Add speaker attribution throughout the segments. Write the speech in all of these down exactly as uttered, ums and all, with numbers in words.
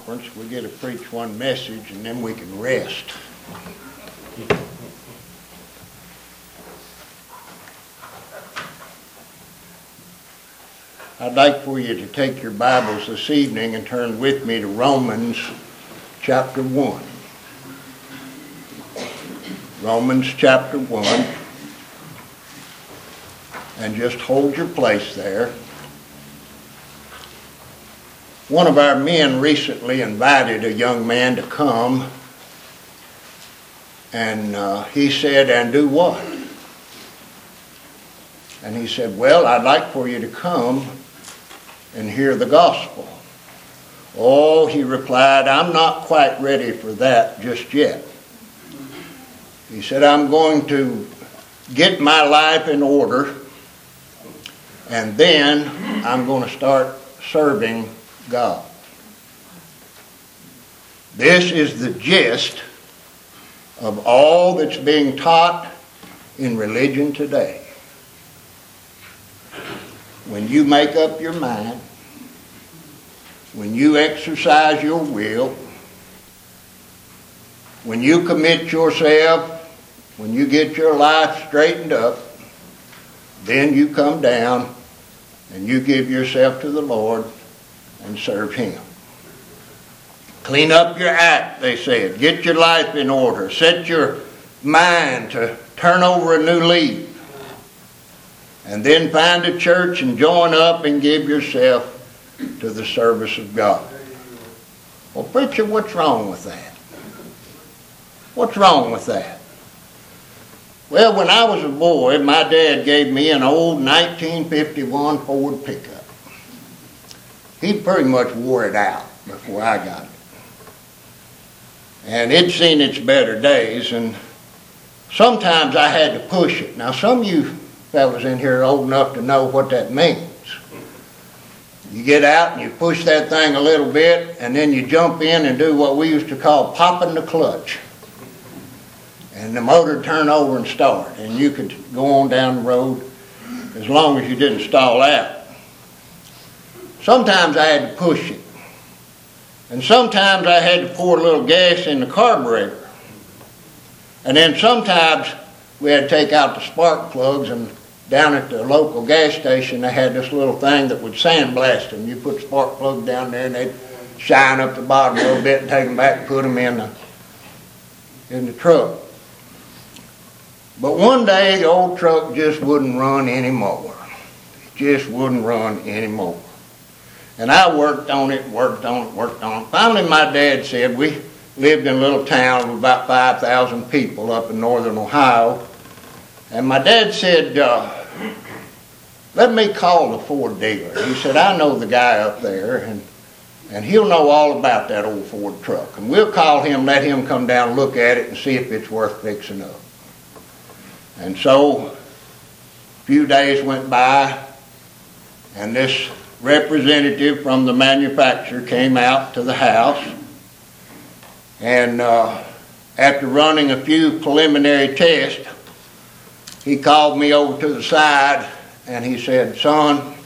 Speaker 1: conference. We get to preach one message and then we can rest. I'd like for you to take your Bibles this evening and turn with me to Romans chapter one. Romans chapter one. And just hold your place there. One of our men recently invited a young man to come, and uh, he said, "And do what?" And he said, "Well, I'd like for you to come and hear the gospel." "Oh," he replied, "I'm not quite ready for that just yet." He said, "I'm going to get my life in order, and then I'm going to start serving God." This is the gist of all that's being taught in religion today. When you make up your mind, when you exercise your will, when you commit yourself, when you get your life straightened up, then you come down and you give yourself to the Lord and serve Him. Clean up your act, they said. Get your life in order. Set your mind to turn over a new leaf. And then find a church and join up and give yourself to the service of God. Well, preacher, what's wrong with that? What's wrong with that? Well, when I was a boy, my dad gave me an old nineteen fifty-one Ford pickup. He pretty much wore it out before I got it. And it'd seen its better days, and sometimes I had to push it. Now, some of you fellas in here are old enough to know what that means. You get out and you push that thing a little bit, and then you jump in and do what we used to call popping the clutch. And the motor would turn over and start, and you could go on down the road as long as you didn't stall out. Sometimes I had to push it. And sometimes I had to pour a little gas in the carburetor. And then sometimes we had to take out the spark plugs, and down at the local gas station they had this little thing that would sandblast them. You put the spark plug down there and they'd shine up the bottom a little bit and take them back and put them in the, in the truck. But one day the old truck just wouldn't run anymore. It just wouldn't run anymore. And I worked on it, worked on it, worked on it. Finally my dad said, we lived in a little town of about five thousand people up in northern Ohio. And my dad said, uh, let me call the Ford dealer. He said, I know the guy up there, and, and he'll know all about that old Ford truck. And we'll call him, let him come down and look at it and see if it's worth fixing up. And so a few days went by, and this representative from the manufacturer came out to the house, and uh, after running a few preliminary tests, he called me over to the side and he said, son,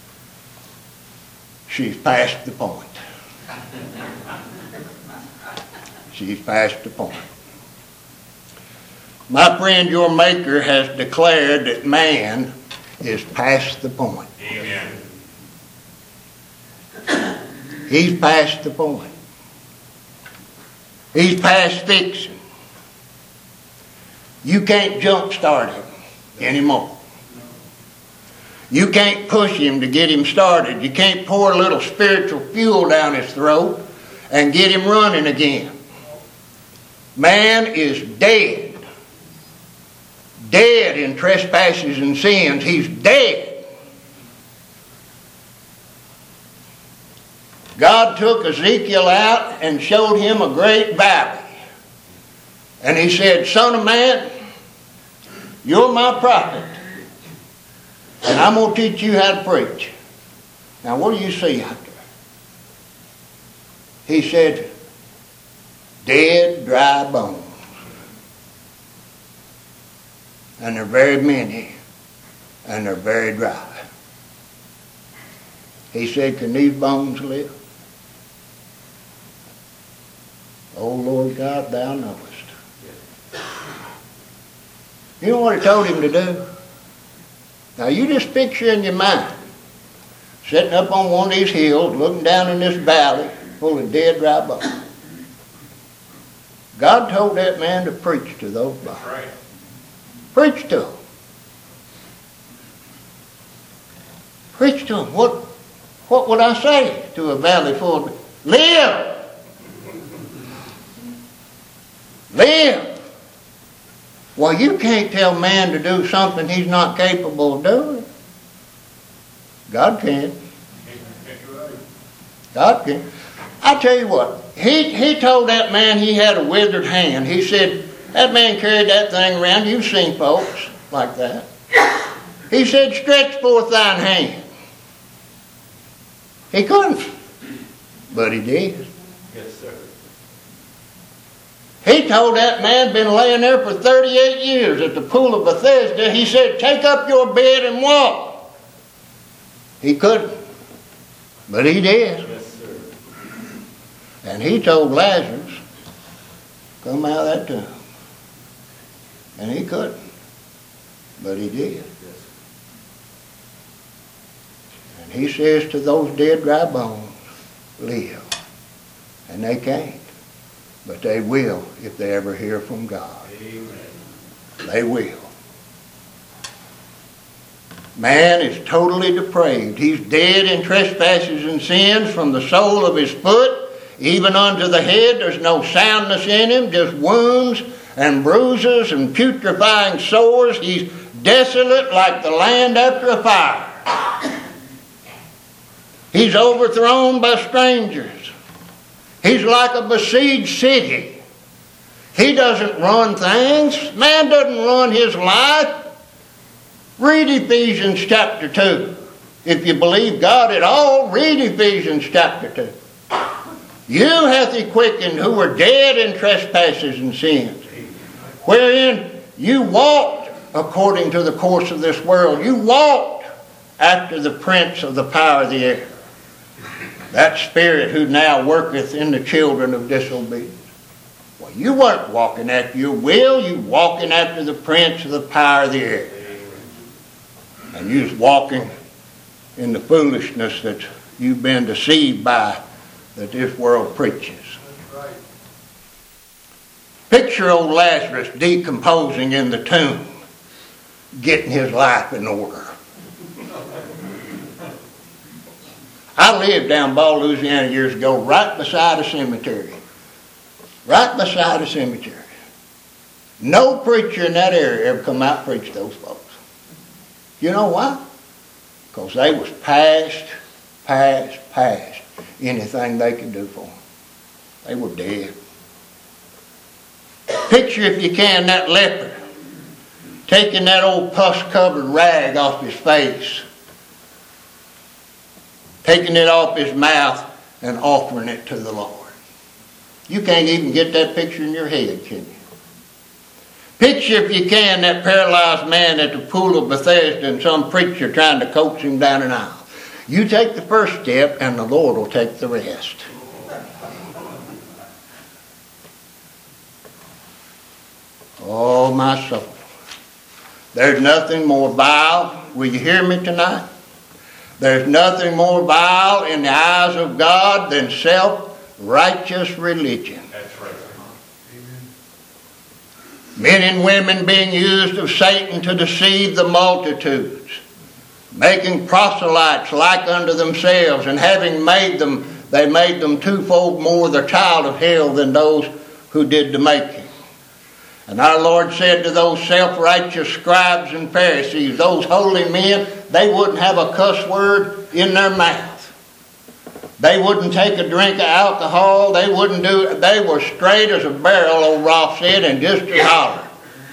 Speaker 1: she's past the point. She's past the point. My friend, your Maker has declared that man is past the point.
Speaker 2: Amen.
Speaker 1: He's past the point. He's past fixing. You can't jumpstart him anymore. You can't push him to get him started. You can't pour a little spiritual fuel down his throat and get him running again. Man is dead. Dead in trespasses and sins. He's dead. God took Ezekiel out and showed him a great valley. And he said, son of man, you're my prophet. And I'm going to teach you how to preach. Now what do you see out there? He said, dead, dry bones. And they're very many. And they're very dry. He said, can these bones live? O Lord God, thou knowest. You know what he told him to do? Now you just picture in your mind, sitting up on one of these hills, looking down in this valley full of dead dry bones. God told that man to preach to those bones. Right. Preach to them. Preach to them. What, what would I say to a valley full of... Live! Live! Well, you can't tell man to do something he's not capable of doing. God can. God can. I tell you what, he, he told that man he had a withered hand. He said, that man carried that thing around. You've seen folks like that. He said, stretch forth thine hand. He couldn't, but he did.
Speaker 2: Yes, sir.
Speaker 1: He told that man, been laying there for thirty-eight years at the pool of Bethesda, he said, take up your bed and walk. He couldn't, but he did.
Speaker 2: Yes, sir.
Speaker 1: And he told Lazarus, come out of that tomb. And he couldn't, but he did.
Speaker 2: Yes.
Speaker 1: And he says to those dead dry bones, live. And they can't. But they will if they ever hear from God.
Speaker 2: Amen.
Speaker 1: They will. Man is totally depraved. He's dead in trespasses and sins from the sole of his foot even unto the head. There's no soundness in him, just wounds and bruises and putrefying sores. He's desolate like the land after a fire. He's overthrown by strangers. He's like a besieged city. He doesn't run things. Man doesn't run his life. Read Ephesians chapter two. If you believe God at all, read Ephesians chapter two. You hath he quickened who were dead in trespasses and sins, wherein you walked according to the course of this world. You walked after the prince of the power of the air, that spirit who now worketh in the children of disobedience. Well, you weren't walking after your will. You walking after the prince of the power of the air. And you was walking in the foolishness that you've been deceived by, that this world preaches. Right. Picture old Lazarus decomposing in the tomb, getting his life in order. I lived down Ball, Louisiana years ago, right beside a cemetery. Right beside a cemetery. No preacher in that area ever come out and preach those folks. You know why? Because they was past, past, past anything they could do for them. They were dead. Picture, if you can, that leper taking that old pus-covered rag off his face, taking it off his mouth and offering it to the Lord. You can't even get that picture in your head, can you? Picture, if you can, that paralyzed man at the pool of Bethesda and some preacher trying to coax him down an aisle. You take the first step and the Lord will take the rest. Oh, my soul. There's nothing more vile. Will you hear me tonight? There's nothing more vile in the eyes of God than self-righteous religion.
Speaker 2: That's right.
Speaker 1: Men and women being used of Satan to deceive the multitudes, making proselytes like unto themselves, and having made them, they made them twofold more the child of hell than those who did the making. And our Lord said to those self-righteous scribes and Pharisees, those holy men, they wouldn't have a cuss word in their mouth. They wouldn't take a drink of alcohol. They wouldn't do it. They were straight as a barrel, old Rolf said, and just as holler.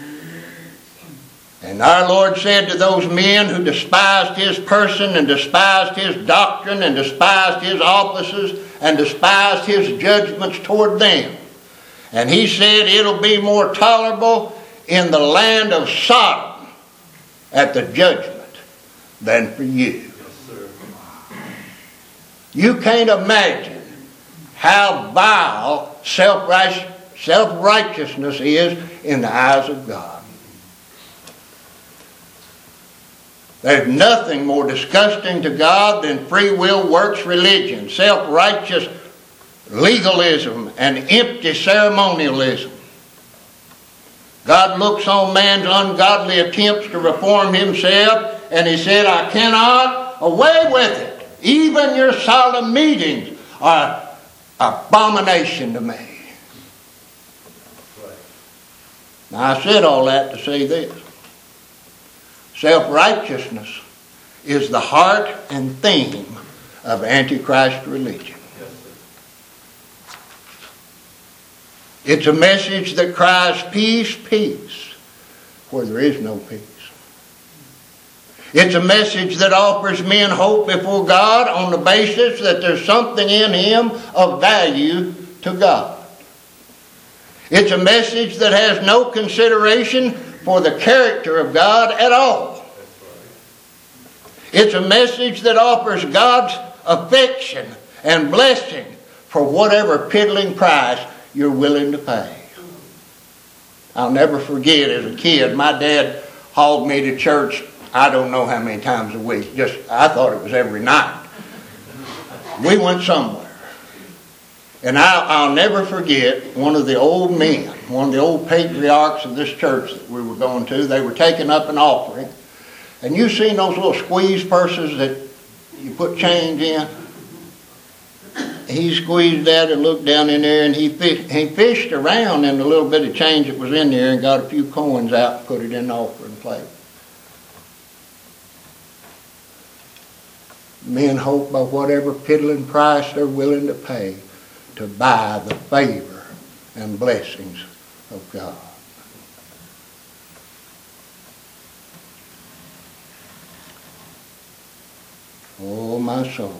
Speaker 1: And our Lord said to those men who despised his person and despised his doctrine and despised his offices and despised his judgments toward them, and he said it'll be more tolerable in the land of Sodom at the judgment than for you. You can't imagine how vile self-righteousness is in the eyes of God. There's nothing more disgusting to God than free will works religion, self-righteous legalism, and empty ceremonialism. God looks on man's ungodly attempts to reform himself, and he said, I cannot away with it. Even your solemn meetings are abomination to me. Now, I said all that to say this. Self-righteousness is the heart and theme of Antichrist religion. It's a message that cries, peace, peace, where there is no peace. It's a message that offers men hope before God on the basis that there's something in him of value to God. It's a message that has no consideration for the character of God at all. It's a message that offers God's affection and blessing for whatever piddling price you're willing to pay. I'll never forget, as a kid, my dad hauled me to church, I don't know how many times a week. Just, I thought it was every night. We went somewhere. And I'll, I'll never forget one of the old men, one of the old patriarchs of this church that we were going to. They were taking up an offering. And you seen those little squeeze purses that you put change in? He squeezed that and looked down in there, and he fished, he fished around in the little bit of change that was in there and got a few coins out and put it in the offering plate. Men hope by whatever piddling price they're willing to pay to buy the favor and blessings of God. Oh, my soul.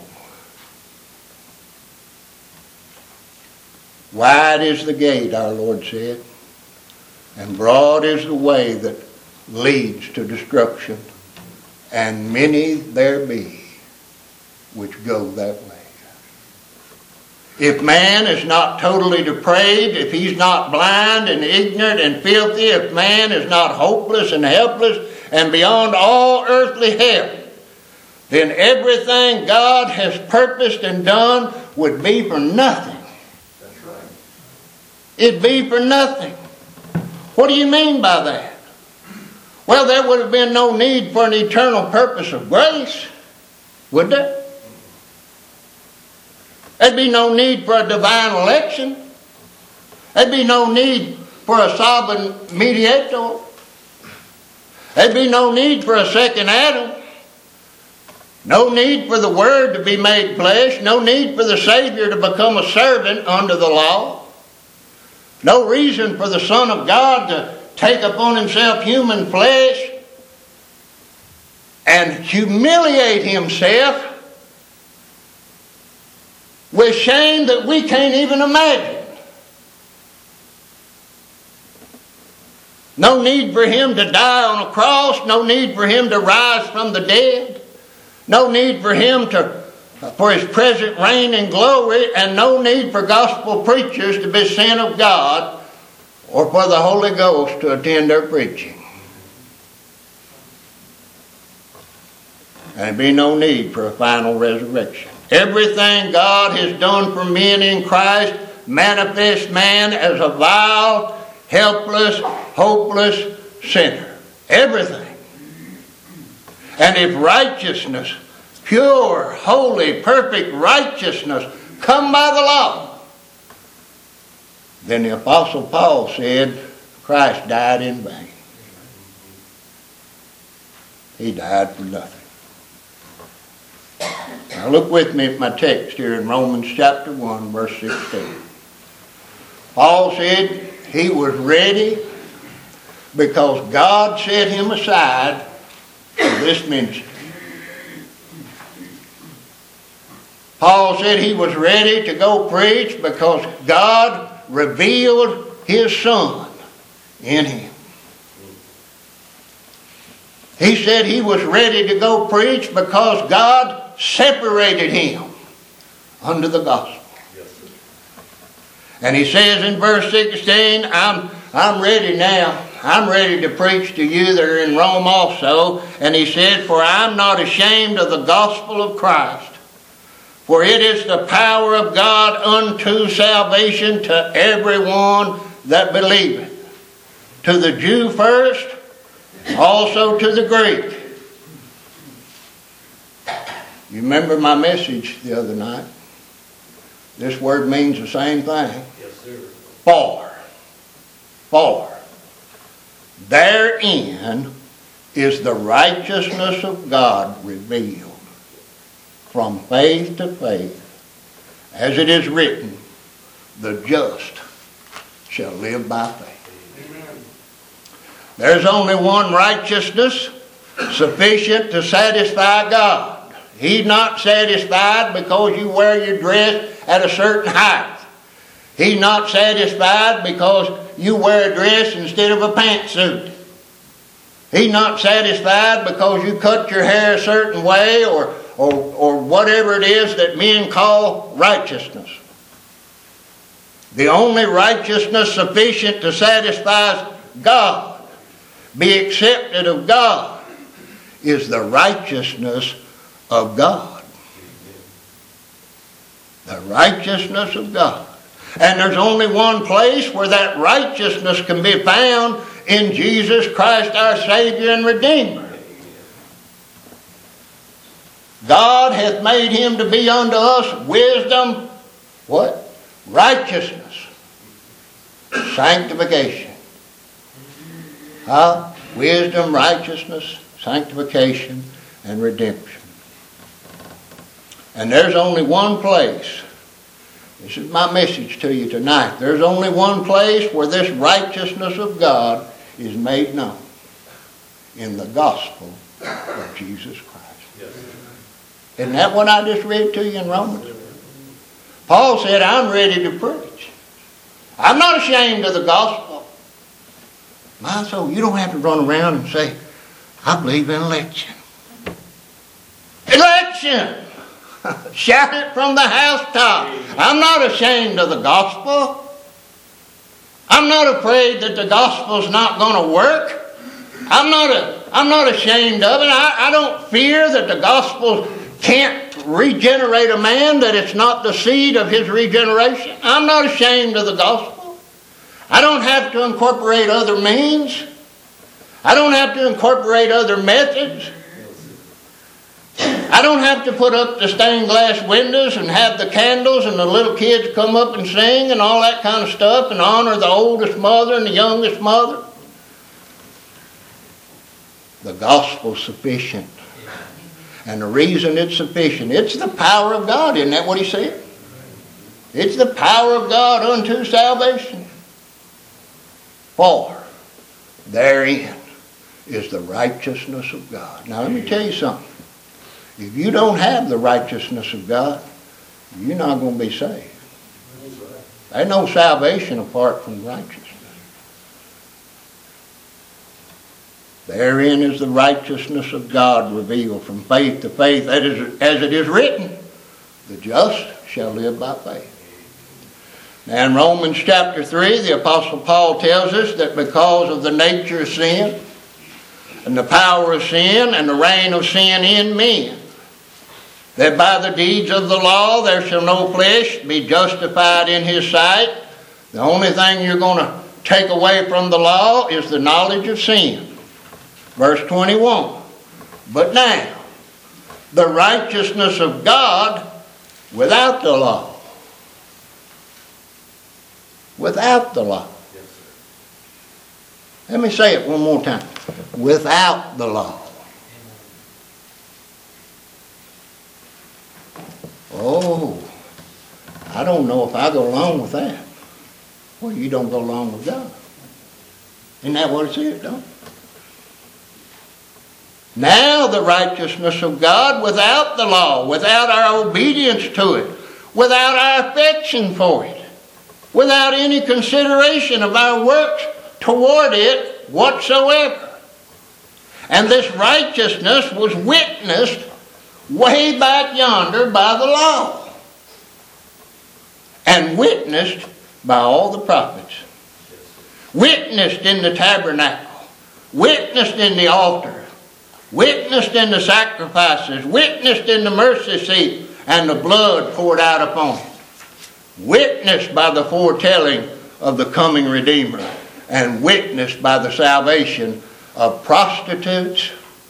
Speaker 1: Wide is the gate, our Lord said, and broad is the way that leads to destruction, and many there be which go that way. If man is not totally depraved, if he's not blind and ignorant and filthy, if man is not hopeless and helpless and beyond all earthly help, then everything God has purposed and done would be for nothing.
Speaker 2: That's right.
Speaker 1: It'd be for nothing. What do you mean by that? Well, there would have been no need for an eternal purpose of grace, would there? There'd be no need for a divine election. There'd be no need for a sovereign mediator. There'd be no need for a second Adam. No need for the Word to be made flesh. No need for the Savior to become a servant under the law. No reason for the Son of God to take upon himself human flesh and humiliate himself with shame that we can't even imagine. No need for him to die on a cross. No need for him to rise from the dead. No need for him to, for his present reign and glory, and no need for gospel preachers to be sent of God or for the Holy Ghost to attend their preaching. And there'd be no need for a final resurrection. Everything God has done for men in Christ manifests man as a vile, helpless, hopeless sinner. Everything. And if righteousness, pure, holy, perfect righteousness, come by the law, then the Apostle Paul said Christ died in vain. He died for nothing. Now look with me at my text here in Romans chapter one, verse sixteen. Paul said he was ready because God set him aside for this ministry. Paul said he was ready to go preach because God revealed his Son in him. He said he was ready to go preach because God separated him under the gospel. And he says in verse sixteen, I'm, I'm ready now. I'm ready to preach to you that are in Rome also. And he said, for I'm not ashamed of the gospel of Christ. For it is the power of God unto salvation to everyone that believeth. To the Jew first, also to the Greek. You remember my message the other night? This word means the same thing.
Speaker 2: Yes, sir.
Speaker 1: For. For. Therein is the righteousness of God revealed from faith to faith. As it is written, the just shall live by faith.
Speaker 2: Amen.
Speaker 1: There's only one righteousness sufficient to satisfy God. He's not satisfied because you wear your dress at a certain height. He's not satisfied because you wear a dress instead of a pantsuit. He's not satisfied because you cut your hair a certain way or, or, or whatever it is that men call righteousness. The only righteousness sufficient to satisfy God, be accepted of God, is the righteousness of God. The righteousness of God. And there's only one place where that righteousness can be found, in Jesus Christ our Savior and Redeemer. God hath made him to be unto us wisdom, what? Righteousness. Sanctification. Huh? Wisdom, righteousness, sanctification, and redemption. And there's only one place. This is my message to you tonight. There's only one place where this righteousness of God is made known. In the gospel of Jesus Christ.
Speaker 2: Yes.
Speaker 1: Isn't that what I just read to you in Romans? Paul said, I'm ready to preach. I'm not ashamed of the gospel. My soul, you don't have to run around and say, I believe in election. Election! Shout it from the housetop. I'm not ashamed of the gospel. I'm not afraid that the gospel's not going to work. I'm not a, I'm not ashamed of it. I, I don't fear that the gospel can't regenerate a man, that it's not the seed of his regeneration. I'm not ashamed of the gospel. I don't have to incorporate other means. I don't have to incorporate other methods. I don't have to put up the stained glass windows and have the candles and the little kids come up and sing and all that kind of stuff and honor the oldest mother and the youngest mother. The gospel's sufficient. And the reason it's sufficient, it's the power of God. Isn't that what he said? It's the power of God unto salvation. For therein is the righteousness of God. Now let me tell you something. If you don't have the righteousness of God, you're not going to be saved. There's no salvation apart from righteousness. Therein is the righteousness of God revealed from faith to faith, as it is written, the just shall live by faith. Now in Romans chapter three, the Apostle Paul tells us that because of the nature of sin, and the power of sin, and the reign of sin in men, that by the deeds of the law there shall no flesh be justified in his sight. The only thing you're going to take away from the law is the knowledge of sin. Verse twenty-one. But now, the righteousness of God without the law. Without the law.
Speaker 2: Yes, sir.
Speaker 1: Let me say it one more time. Without the law. Oh, I don't know if I go along with that. Well, you don't go along with God. Isn't that what it said, don't it? Now the righteousness of God without the law, without our obedience to it, without our affection for it, without any consideration of our works toward it whatsoever. And this righteousness was witnessed way back yonder by the law. And witnessed by all the prophets, witnessed in the tabernacle, witnessed in the altar, witnessed in the sacrifices, witnessed in the mercy seat, and the blood poured out upon it, witnessed by the foretelling of the coming Redeemer, and witnessed by the salvation of prostitutes,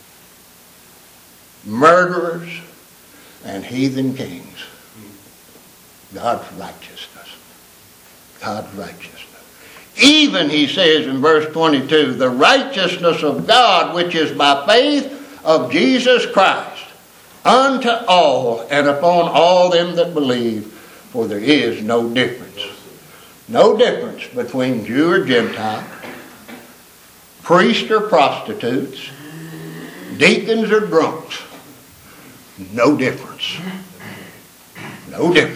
Speaker 1: murderers, and heathen kings. God's righteousness. God's righteousness. Even, he says in verse twenty-two, the righteousness of God which is by faith of Jesus Christ unto all and upon all them that believe, for there is no difference. No difference between Jew or Gentile, priests or prostitutes, deacons or drunks. No difference. No difference.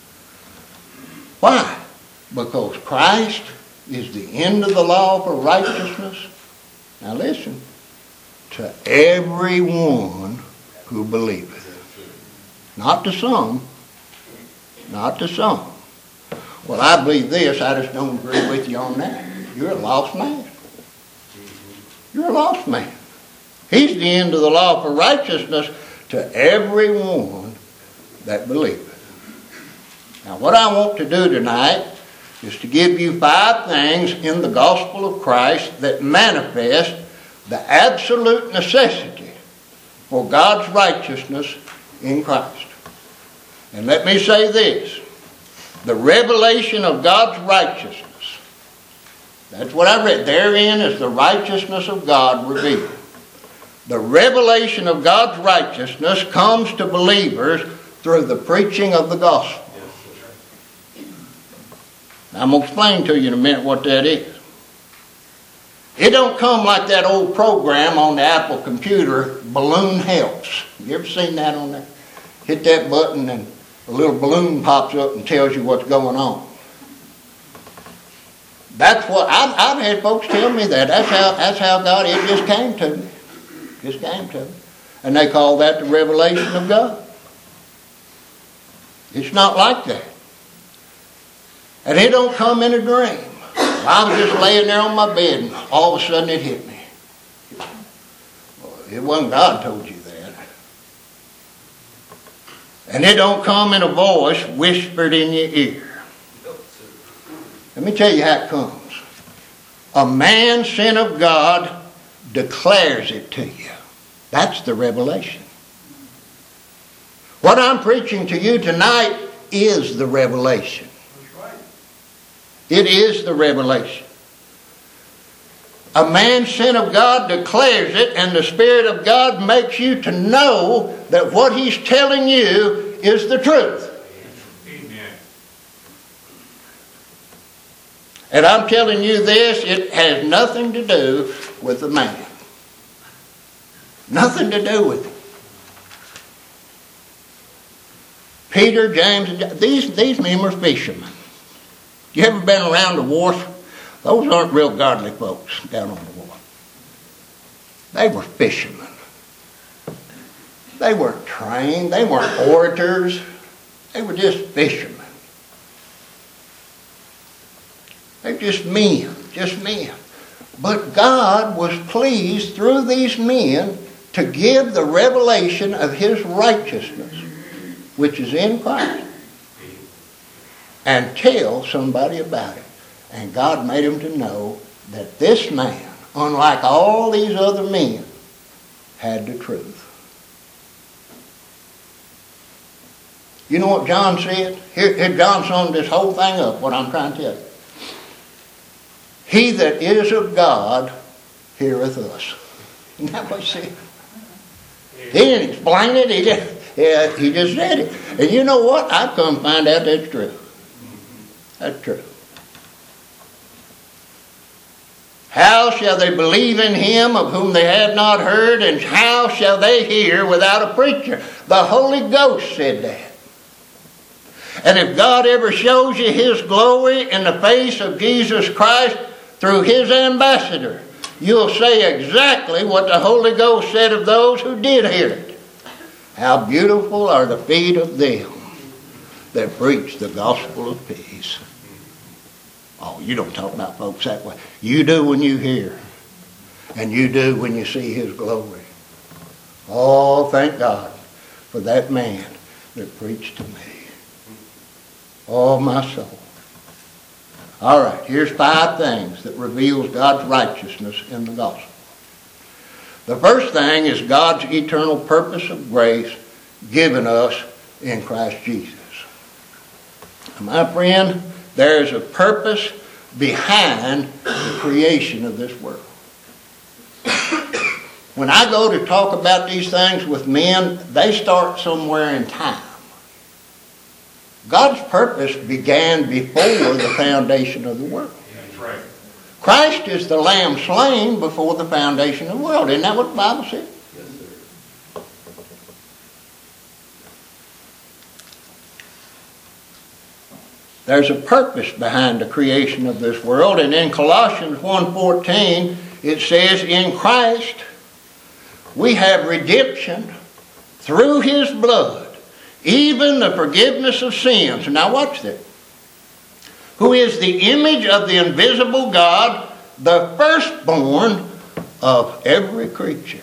Speaker 1: Why? Because Christ is the end of the law for righteousness. Now listen. To everyone who believeth. Not to some. Not to some. Well, I believe this. I just don't agree with you on that. You're a lost man. You're a lost man. He's the end of the law for righteousness to everyone that believeth. Now, what I want to do tonight is to give you five things in the gospel of Christ that manifest the absolute necessity for God's righteousness in Christ. And let me say this. The revelation of God's righteousness. That's what I read. Therein is the righteousness of God revealed. The revelation of God's righteousness comes to believers through the preaching of the gospel. Now, I'm going to explain to you in a minute what that is. It don't come like that old program on the Apple computer, Balloon Helps. You ever seen that on there? Hit that button and a little balloon pops up and tells you what's going on. That's what, I've, I've had folks tell me that. That's how, that's how God, it just came to me. Just came to me. And they call that the revelation of God. It's not like that. And it don't come in a dream. I was just laying there on my bed and all of a sudden it hit me. Well, it wasn't God told you that. And it don't come in a voice whispered in your ear. Let me tell you how it comes. A man sent of God declares it to you. That's the revelation. What I'm preaching to you tonight is the revelation. It is the revelation. A man sent of God declares it, and the Spirit of God makes you to know that what He's telling you is the truth. Amen. And I'm telling you this, it has nothing to do with the man. Nothing to do with it. Peter, James, and John, these, these men were fishermen. You ever been around the wharf? Those aren't real godly folks down on the wharf. They were fishermen. They weren't trained. They weren't orators. They were just fishermen. They're just men, just men. But God was pleased through these men to give the revelation of His righteousness, which is in Christ, and tell somebody about it. And God made them to know that this man, unlike all these other men, had the truth. You know what John said? Here, here John summed this whole thing up, what I'm trying to tell you. He that is of God heareth us. Isn't that what he said? He didn't explain it. He just, yeah, he just said it. And you know what? I've come to find out that's true. That's true. How shall they believe in Him of whom they have not heard? And how shall they hear without a preacher? The Holy Ghost said that. And if God ever shows you His glory in the face of Jesus Christ through His ambassador, you'll say exactly what the Holy Ghost said of those who did hear it. How beautiful are the feet of them that preach the gospel of peace. you don't talk about folks that way. You do when you hear. And you do when you see his glory. Oh, thank God for that man that preached to me. Oh, my soul. All right, here's five things that reveals God's righteousness in the gospel. The first thing is God's eternal purpose of grace given us in Christ Jesus. My friend, there is a purpose behind the creation of this world. When I go to talk about these things with men, they start somewhere in time. God's purpose began before the foundation of the world.
Speaker 2: That's right.
Speaker 1: Christ is the lamb slain before the foundation of the world. Isn't that what the Bible said?
Speaker 2: Yes, sir.
Speaker 1: There's a purpose behind the creation of this world. And in Colossians one fourteen, it says, in Christ we have redemption through his blood, even the forgiveness of sins. Now watch this. Who is the image of the invisible God, the firstborn of every creature.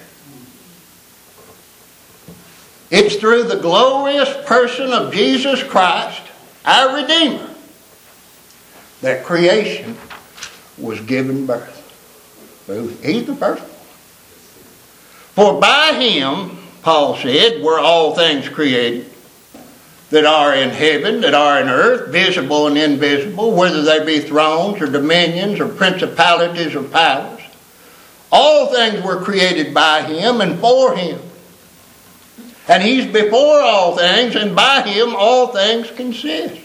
Speaker 1: It's through the glorious person of Jesus Christ, our Redeemer, that creation was given birth. He's the firstborn. For by him, Paul said, were all things created, that are in heaven, that are in earth, visible and invisible, whether they be thrones or dominions or principalities or powers. All things were created by him and for him. And he's before all things, and by him all things consist.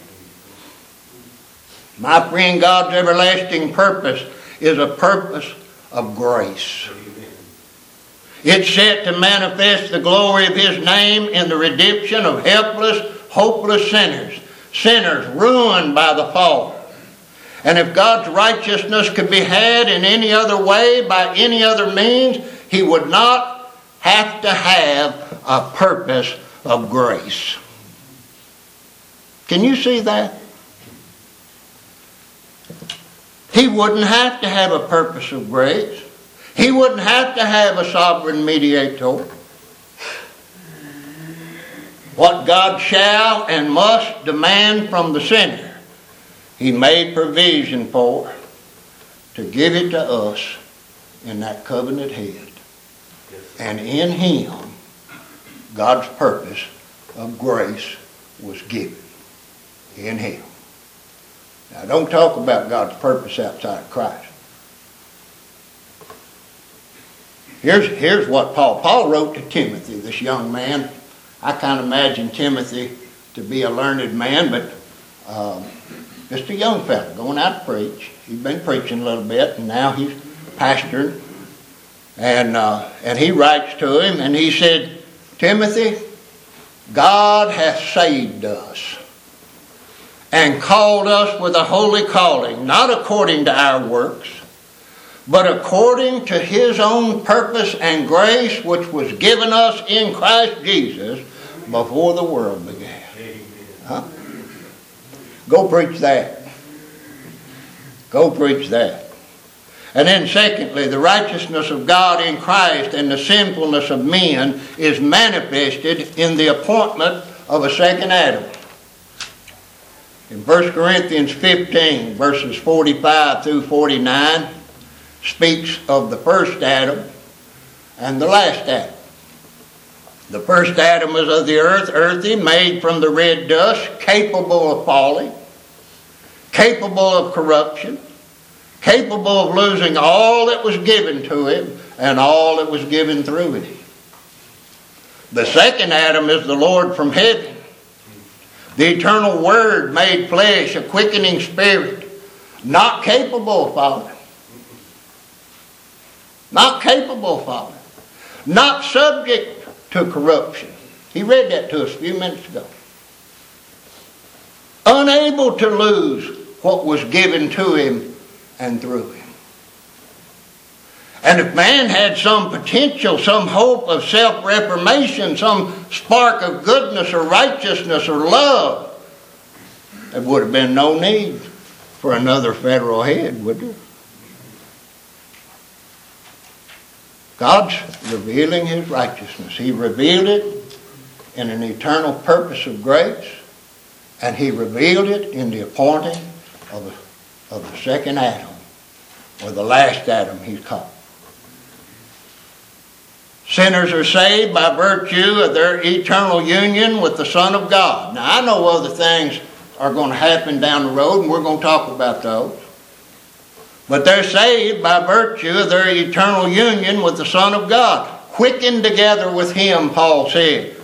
Speaker 1: My friend, God's everlasting purpose is a purpose of grace. It's set to manifest the glory of his name in the redemption of helpless, hopeless sinners. Sinners ruined by the fall. And if God's righteousness could be had in any other way, by any other means, he would not have to have a purpose of grace. Can you see that? He wouldn't have to have a purpose of grace. He wouldn't have to have a sovereign mediator. What God shall and must demand from the sinner, he made provision for to give it to us in that covenant head. And in him, God's purpose of grace was given. In him. Now, don't talk about God's purpose outside of Christ. Here's, here's what Paul, Paul wrote to Timothy, this young man. I kind of imagine Timothy to be a learned man, but um, just a young fella going out to preach. He'd been preaching a little bit, and now he's pastoring. And, uh, and he writes to him, and he said, Timothy, God hath saved us and called us with a holy calling, not according to our works, but according to his own purpose and grace, which was given us in Christ Jesus before the world began. Huh? Go preach that. Go preach that. And then secondly, the righteousness of God in Christ and the sinfulness of men is manifested in the appointment of a second Adam. In First Corinthians fifteen, verses forty-five through forty-nine, speaks of the first Adam and the last Adam. The first Adam was of the earth, earthy, made from the red dust, capable of falling, capable of corruption, capable of losing all that was given to him and all that was given through him. The second Adam is the Lord from heaven, the eternal Word made flesh, a quickening spirit, not capable of falling. Not capable of falling. Not subject to corruption. He read that to us a few minutes ago. Unable to lose what was given to him and through him. And if man had some potential, some hope of self-reformation, some spark of goodness or righteousness or love, there would have been no need for another federal head, would there? God's revealing His righteousness. He revealed it in an eternal purpose of grace, and He revealed it in the appointing of the, of the second Adam, or the last Adam He's called. Sinners are saved by virtue of their eternal union with the Son of God. Now, I know other things are going to happen down the road, and we're going to talk about those. But they're saved by virtue of their eternal union with the Son of God. Quickened together with Him, Paul said.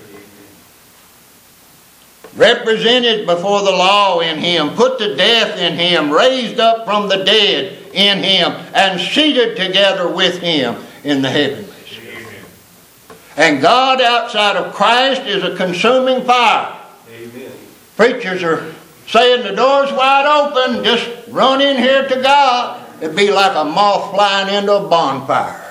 Speaker 1: Represented before the law in Him, put to death in Him, raised up from the dead in Him, and seated together with Him in the heavenlies. And God outside of Christ is a consuming fire. Amen. Preachers are saying the door's wide open, just run in here to God. It'd be like a moth flying into a bonfire.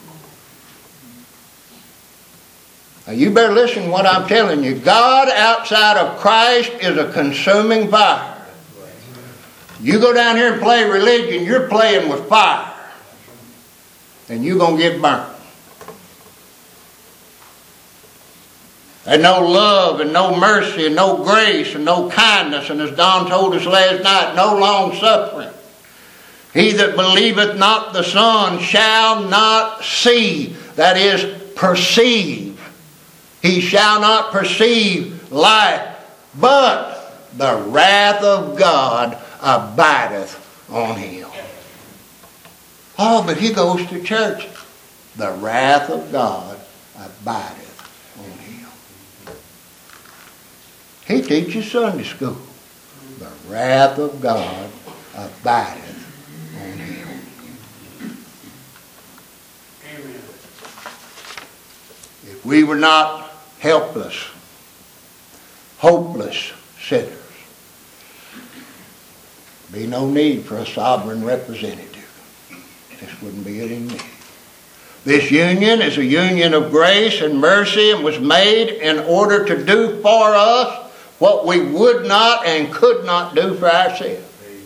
Speaker 1: Now you better listen to what I'm telling you. God outside of Christ is a consuming fire. You go down here and play religion, you're playing with fire. And you're going to get burnt. And no love and no mercy and no grace and no kindness. And as Don told us last night, no long suffering. He that believeth not the Son shall not see, that is, perceive. He shall not perceive life, but the wrath of God abideth on him. Oh, but he goes to church. The wrath of God abideth on him. He teaches Sunday school. The wrath of God abideth on him. Amen. If we were not helpless, hopeless sinners, be no need for a sovereign representative. This wouldn't be any need. This union is a union of grace and mercy and was made in order to do for us what we would not and could not do for ourselves.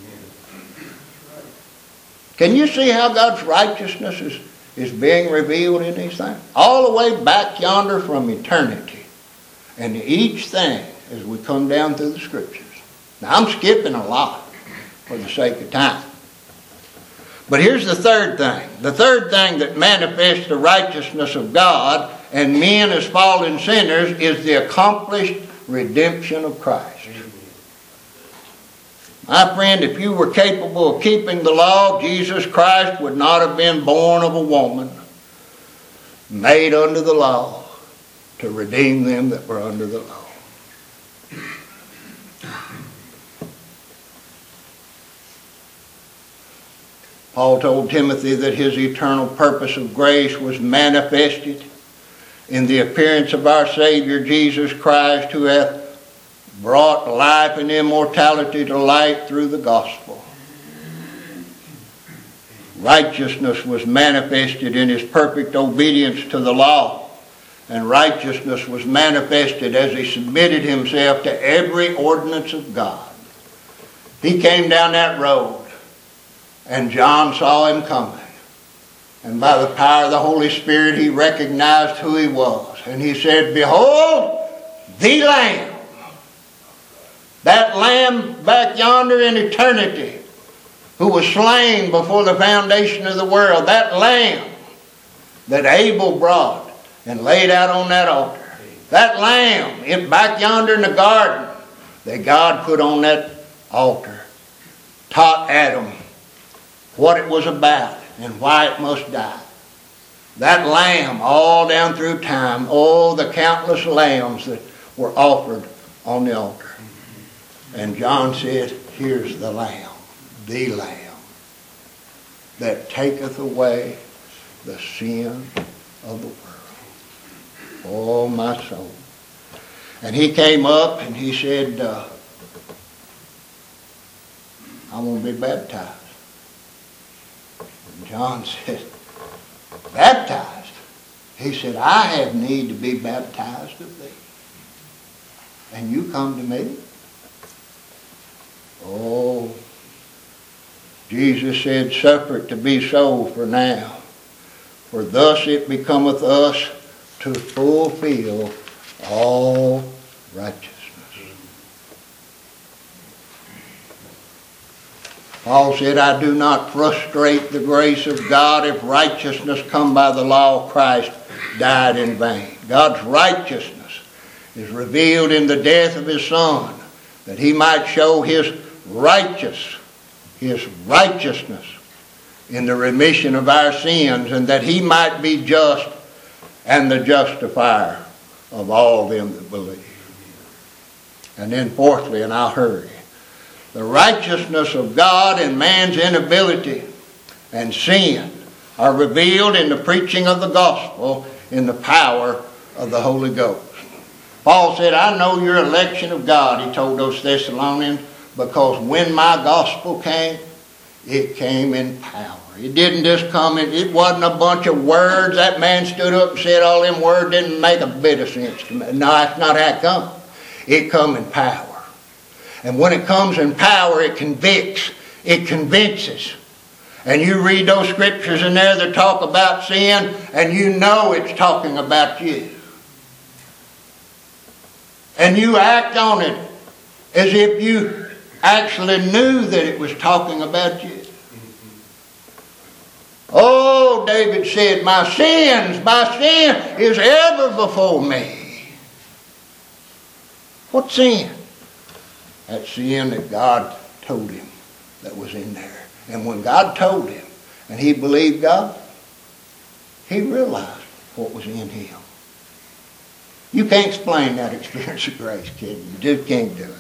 Speaker 1: Can you see how God's righteousness is, is being revealed in these things? All the way back yonder from eternity. And each thing as we come down through the Scriptures. Now I'm skipping a lot for the sake of time. But here's the third thing. The third thing that manifests the righteousness of God and men as fallen sinners is the accomplished redemption of Christ. My friend, if you were capable of keeping the law, Jesus Christ would not have been born of a woman, made under the law, to redeem them that were under the law. Paul told Timothy that his eternal purpose of grace was manifested in the appearance of our Savior Jesus Christ, who hath brought life and immortality to light through the gospel. Righteousness was manifested in his perfect obedience to the law, and righteousness was manifested as he submitted himself to every ordinance of God. He came down that road, and John saw him coming. And by the power of the Holy Spirit, he recognized who he was. And he said, "Behold, the Lamb." That Lamb back yonder in eternity, who was slain before the foundation of the world. That Lamb that Abel brought and laid out on that altar. That Lamb back yonder in the garden that God put on that altar taught Adam what it was about and why it must die. That Lamb all down through time, all the countless lambs that were offered on the altar. And John said, "Here's the Lamb, the Lamb, that taketh away the sin of the world." Oh, my soul. And he came up and he said, uh, "I want to be baptized." And John said, "Baptized?" He said, "I have need to be baptized of thee, and you come to me?" Oh, Jesus said, suffer it to be so for now, for thus it becometh us to fulfill all righteousness. Paul said, I do not frustrate the grace of God. If righteousness come by the law, Christ died in vain. God's righteousness is revealed in the death of his Son, that he might show his righteous, his righteousness in the remission of our sins, and that he might be just and the justifier of all them that believe. And then fourthly, and I'll hurry, the righteousness of God and man's inability and sin are revealed in the preaching of the gospel in the power of the Holy Ghost. Paul said, I know your election of God, he told those Thessalonians, because when my gospel came, it came in power. It didn't just come in, it wasn't a bunch of words. That man stood up and said all them words didn't make a bit of sense to me. No, that's not how it come. It come in power. And when it comes in power, it convicts, it convinces. And you read those scriptures in there that talk about sin, and you know it's talking about you. And you act on it as if you actually knew that it was talking about you. Oh, David said, my sins, my sin is ever before me. What sin? That sin that God told him that was in there. And when God told him, and he believed God, he realized what was in him. You can't explain that experience of grace, can you? You just can't do it.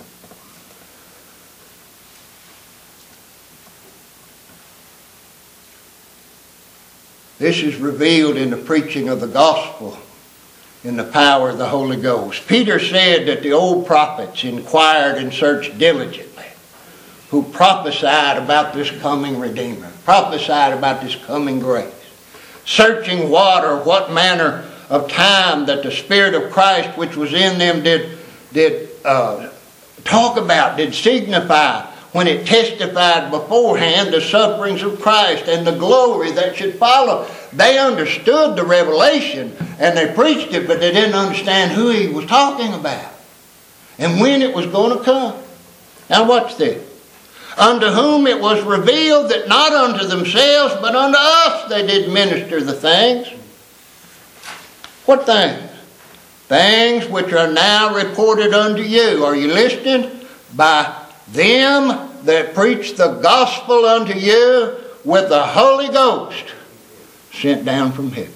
Speaker 1: This is revealed in the preaching of the gospel in the power of the Holy Ghost. Peter said that the old prophets inquired and searched diligently, who prophesied about this coming Redeemer, prophesied about this coming grace, searching what or what manner of time that the Spirit of Christ which was in them did, did uh, talk about, did signify, when it testified beforehand the sufferings of Christ and the glory that should follow. They understood the revelation and they preached it, but they didn't understand who he was talking about and when it was going to come. Now watch this. Unto whom it was revealed that not unto themselves but unto us they did minister the things. What things? Things which are now reported unto you. Are you listening? By them that preach the gospel unto you with the Holy Ghost sent down from heaven.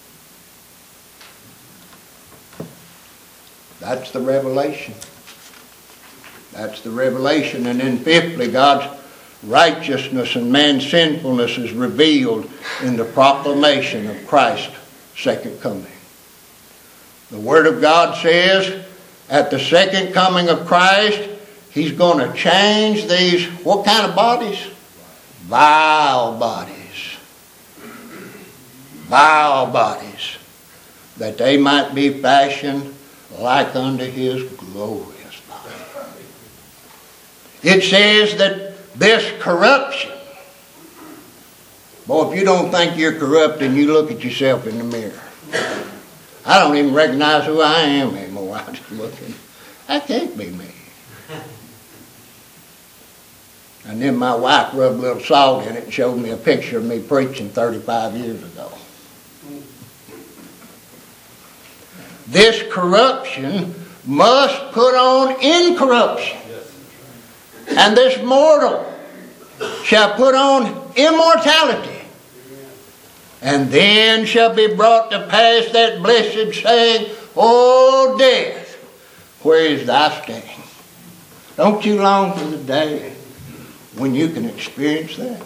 Speaker 1: That's the revelation. That's the revelation. And then fifthly, God's righteousness and man's sinfulness is revealed in the proclamation of Christ's second coming. The Word of God says at the second coming of Christ, he's going to change these, what kind of bodies? Vile bodies. Vile bodies. That they might be fashioned like unto his glorious body. It says that this corruption, boy, if you don't think you're corrupt, then you look at yourself in the mirror. I don't even recognize who I am anymore. I'm just looking. That can't be me. And then my wife rubbed a little salt in it and showed me a picture of me preaching thirty-five years ago. This corruption must put on incorruption. And this mortal shall put on immortality. And then shall be brought to pass that blessed saying, O death, where is thy sting? Don't you long for the day when you can experience that?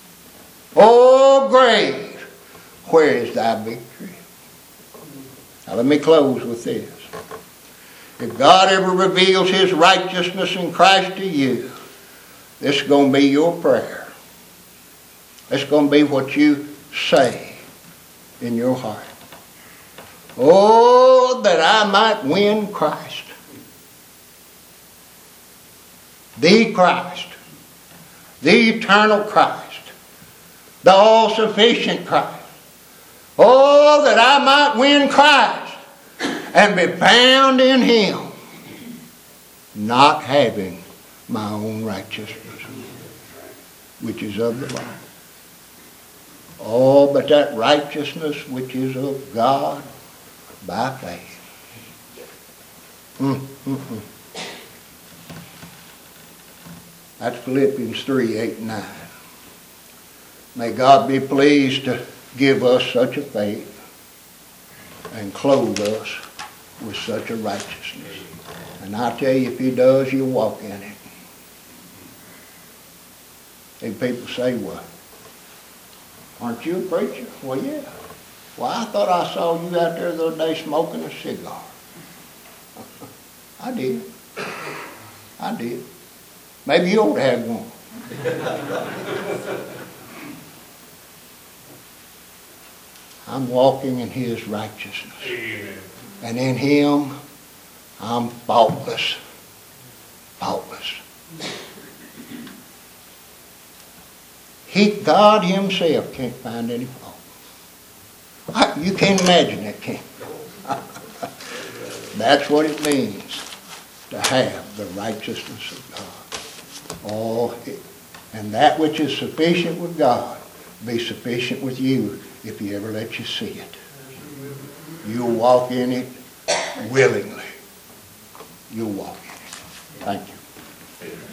Speaker 1: O grave, where is thy victory? Now let me close with this. If God ever reveals his righteousness in Christ to you, this is going to be your prayer. It's going to be what you say in your heart. Oh, that I might win Christ. The Christ. the eternal Christ, the all-sufficient Christ. Oh, that I might win Christ and be found in Him, not having my own righteousness, which is of the law. Oh, but that righteousness which is of God by faith. Mm, mm, mm. That's Philippians three, eight and nine. May God be pleased to give us such a faith and clothe us with such a righteousness. And I tell you, if He does, you'll walk in it. And people say, well, aren't you a preacher? Well, yeah. Well, I thought I saw you out there the other day smoking a cigar. I did. I did. Maybe you ought to have one. I'm walking in His righteousness. Amen. And in Him, I'm faultless. Faultless. He, God Himself can't find any fault. I, you can't imagine that, can you? That's what it means to have the righteousness of God. Oh, it, and that which is sufficient with God be sufficient with you if He ever lets you see it. You'll walk in it willingly. You'll walk in it. Thank you.